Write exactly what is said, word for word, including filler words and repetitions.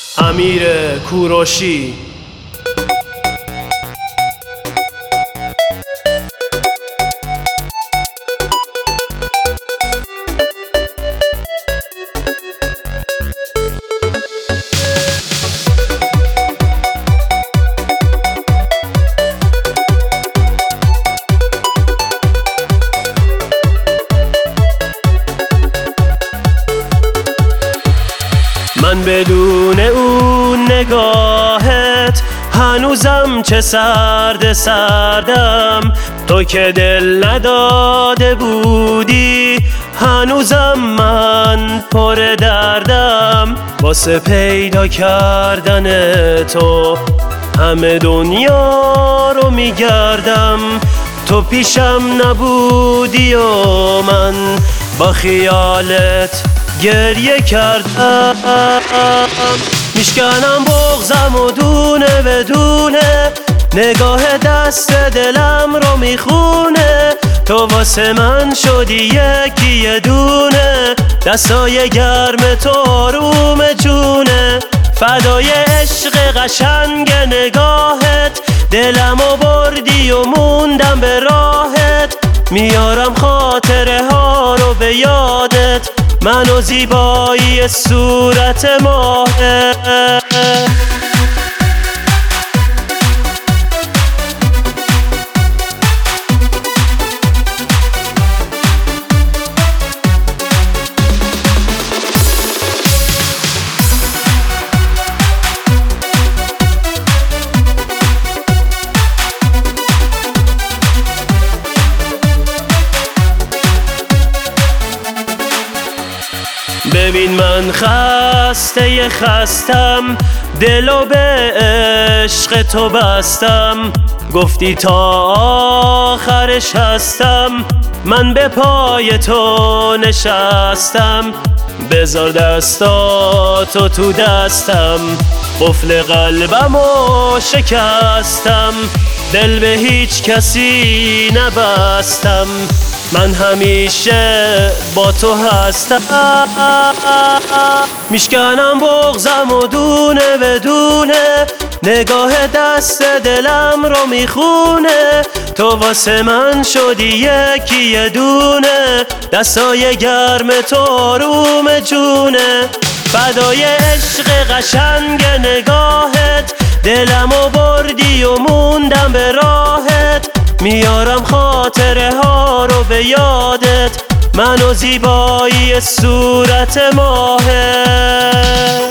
امیر کوروشی. من بدون اون نگاهت هنوزم چه سرد سردم، تو که دل نداده بودی هنوزم من پر دردم. واسه پیدا کردن تو همه دنیا رو میگردم، تو پیشم نبودی و من با خیالت گریه کردم. میشکنم بغضم و دونه بدونه، نگاه دست دلم رو میخونه. تو واسه من شدی یکی یه دونه، دستای گرم تو آروم جونه. فدای عشق قشنگ نگاهت، دلمو بردی و موندم به راهت. میارم خاطره ها رو به یادت، من و زیبایی صورت ماهت. ببین من خسته خستم، دلو به عشق تو بستم. گفتی تا آخرش هستم، من به پای تو نشستم. بذار دستاتو تو دستم، قفل قلبمو شکستم. دل به هیچ کسی نبستم، من همیشه با تو هستم. میشکنم بغضم و دونه بدونه، نگاه دست دلم رو میخونه. تو واسه من شدی یکی یه دونه، دستای گرم تو آروم جونه. فدای عشق قشنگ نگاهت، دلمو بردی و موندم به راهت. میارم خاطره ها رو به یادت، من و زیبایی صورت ماهت.